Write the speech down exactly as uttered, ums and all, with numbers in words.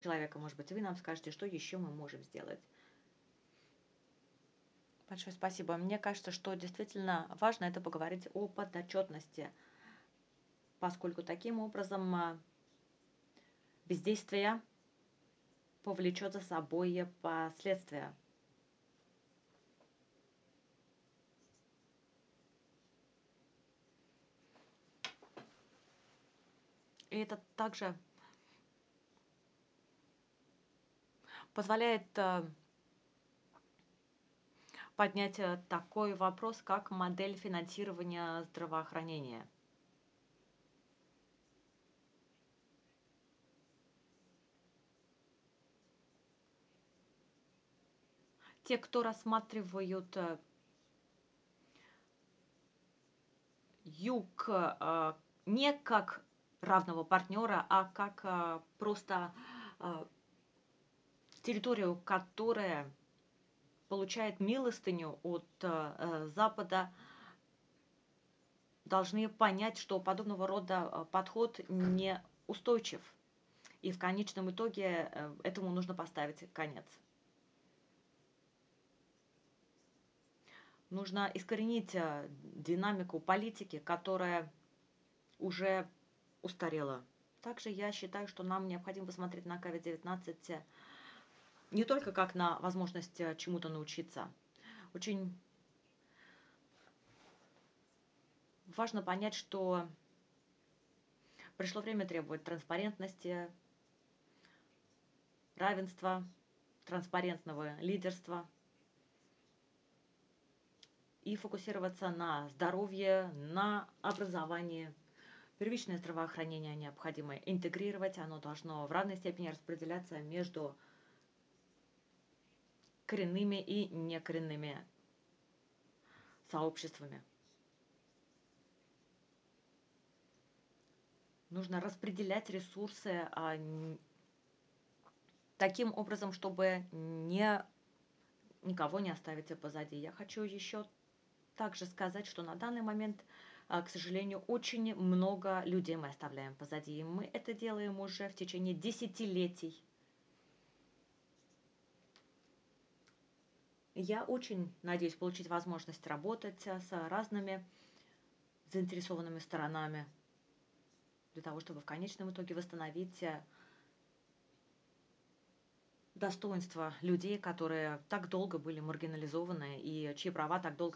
человека, может быть, вы нам скажете, что еще мы можем сделать. Большое спасибо. Мне кажется, что действительно важно это поговорить о подотчетности, поскольку таким образом а, бездействие повлечет за собой последствия. И это также позволяет а, поднять а, такой вопрос, как модель финансирования здравоохранения. Те, кто рассматривают а, юг а, не как равного партнера, а как а, просто а, территорию, которая получает милостыню от а, Запада, должны понять, что подобного рода а, подход неустойчив. И в конечном итоге э, этому нужно поставить конец. Нужно искоренить а, динамику политики, которая уже устарела. Также я считаю, что нам необходимо посмотреть на ковид девятнадцать не только как на возможность э, чему-то научиться. Очень важно понять, что пришло время требовать транспарентности, равенства, транспарентного лидерства и фокусироваться на здоровье, на образовании. Первичное здравоохранение необходимо интегрировать, оно должно в равной степени распределяться между коренными и некоренными сообществами. Нужно распределять ресурсы а, таким образом, чтобы не, никого не оставить позади. Я хочу еще также сказать, что на данный момент, а, к сожалению, очень много людей мы оставляем позади. И мы это делаем уже в течение десятилетий. Я очень надеюсь получить возможность работать а, с разными заинтересованными сторонами для того, чтобы в конечном итоге восстановить а, достоинство людей, которые так долго были маргинализованы и чьи права так долго